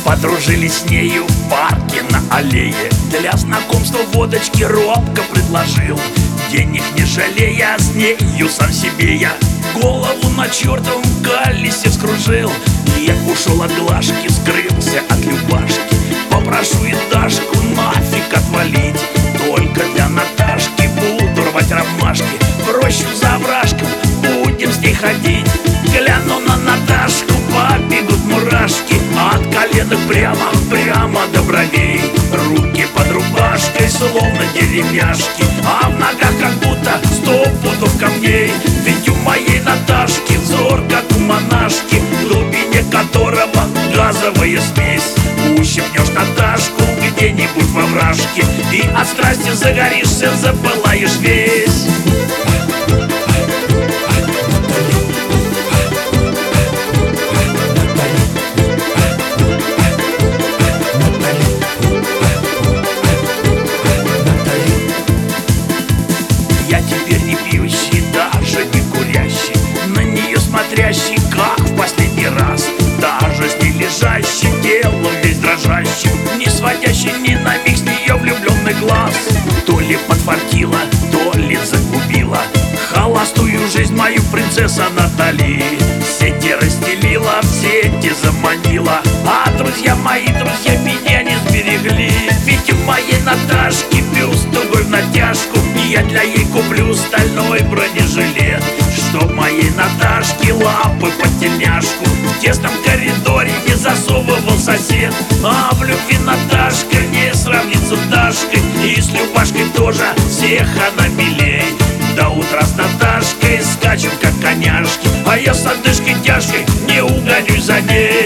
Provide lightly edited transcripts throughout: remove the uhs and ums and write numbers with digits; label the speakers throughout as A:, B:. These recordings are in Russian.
A: Подружились с нею в парке на аллее. Для знакомства водочки робко предложил, денег не жалея, с нею сам себе я голову на чертовом колесе вскружил. Я ушел от Глашки, скрылся от Любашки. Попрошу и Дашку нафиг отвалить, только для Наташки буду рвать ромашки. Проще за овражком будем с ней ходить. Гляну на Наташку, побегут мурашки от коленок прямо до бровей. Руки под рубашкой, словно деревяшки, а в ногах как будто 100 пудов камней. Ведь у моей Наташки взор, как у монашки, в глубине которого газовая смесь. Ущипнешь Наташку где-нибудь во вражке, и от страсти загоришься, запылаешь весь. Я теперь не пьющий, даже не курящий, на нее смотрящий, как в последний раз, даже с ней лежащий, телом весь дрожащим, не сводящий ни на миг с нее влюбленный глаз. То ли подфартила, то ли загубила холостую жизнь мою принцесса Натали. Сети расстелила, в сети заманила, а друзья мои, друзья меня не сберегли. Ведь у моей Наташки бюст тугой в натяжку, и я для ей куплю стальной бронежилет, чтоб моей Наташке лапы под тельняшку в тесном коридоре не засовывал сосед. А в любви Наташка не сравнится с Дашкой, и с Любашкой тоже всех она милей. До утра с Наташкой скачем, как коняшки, а я с одышкой тяжкой не угонюсь за ней.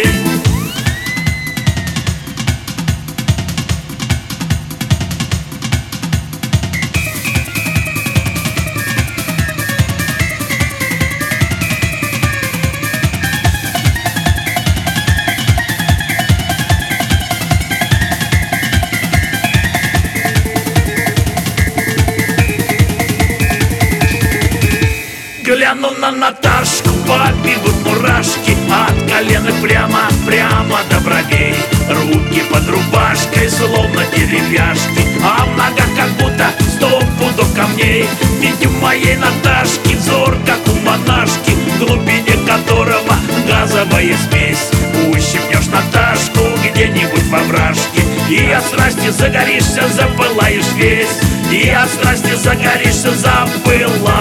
A: Гляну на Наташку, побегут мурашки от коленок прямо до бровей. Руки под рубашкой, словно деревяшки, а в ногах как будто 100 пудов камней. Ведь у моей Наташки взор, как у монашки, в глубине которого газовая смесь. Ущипнешь Наташку где-нибудь во вражке, и от страсти загоришься, запылаешь весь. И от страсти загоришься, запылаешь.